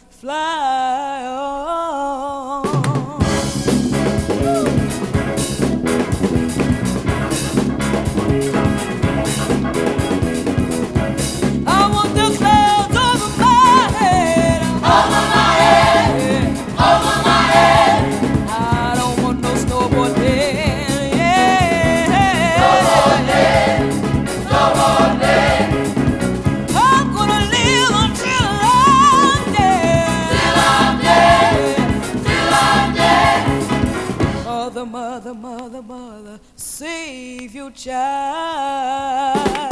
fly on. I want the clouds over my head, over my head, over my head. I don't want no snowboard day, yeah. Snowboard day, snowboard day. I'm gonna live until I'm dead, till I'm dead, till I'm dead. Mother, mother, mother, mother, save your child.